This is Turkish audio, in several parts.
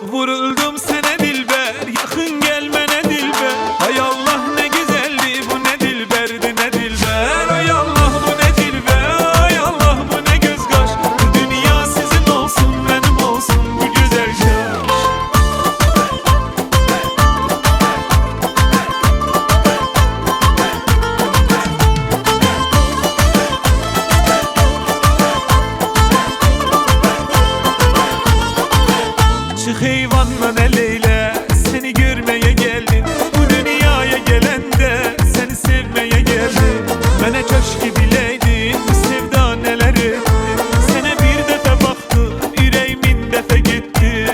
Vuruldum sana dilber, yakın gelmene dilber. Hay Allah ne güzeldi bu, ne dilberdi ne dilber. Hay Allah bu ne dilber, hay Allah bu ne göz kaş. Bu dünya sizin olsun, benim olsun bu güzel yaş. Çık eyvanla ne leyle, seni görmeye geldim. Bu dünyaya gelen de seni sevmeye geldim. Bana köşk bileydin, bu sevda neler etti. Sana bir defa baktım, yüreğimin defa gitti.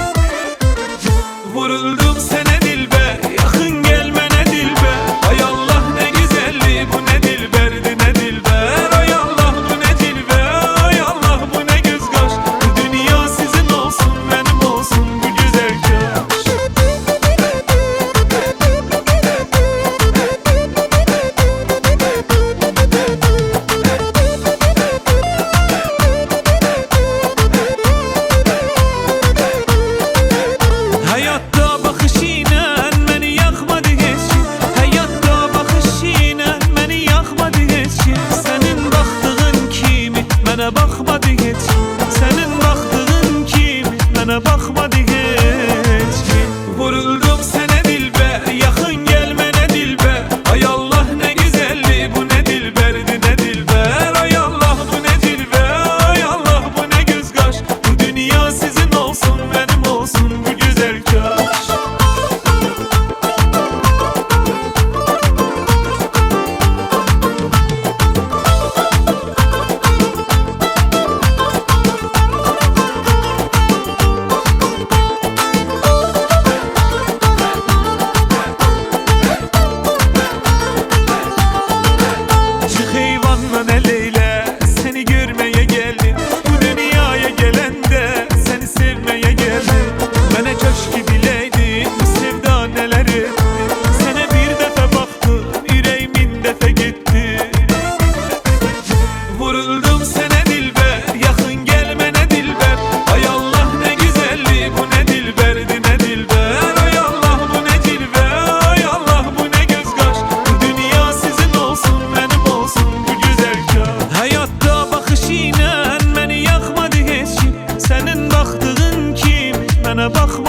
Vuruldum sana dilber, yakın gelmene dilber. Hay Allah ne güzeldi bu, ne dilberdi ne dilber. Hay Allah bu ne dilber, hay Allah bu ne göz kaş. Bu dünya sizin olsun, benim olsun bu güzel yaş. Hayatta bakışıyla beni yakmadı hiç. Hayatta bakışıyla beni yakmadı hiç. Senin baktığın kimi bana bakmadı hiç. Senin baktığın kimi bana bakmadı hiç. Vuruldum sana dilber, yakın gelmene dilber. Hay Allah ne güzeldi bu, ne dilberdi ne dilber. Hay Allah bu ne dilber, hay Allah bu ne göz kaş. Bu dünya sizin olsun, benim olsun bu güzel yaş. Çık eyvanla ne leyle, seni görmeye geldim. Bu dünyaya gelen de seni sevmeye geldim. Bana köşk bileydin, bu sevda neler etti. Sana bir defa baktım, yüreğimin defa gitti. Vuruldum sana dilber, yakın gelmene dilber. Hay Allah ne güzeldi bu, ne dilberdi ne dilber. Hay Allah bu ne dilber, hay Allah bu ne göz kaş. Bu dünya sizin olsun, benim olsun bu güzel yaş. Hayatta bakışıyla beni yakmadı hiç. Senin baktığın kim bana bakmadı.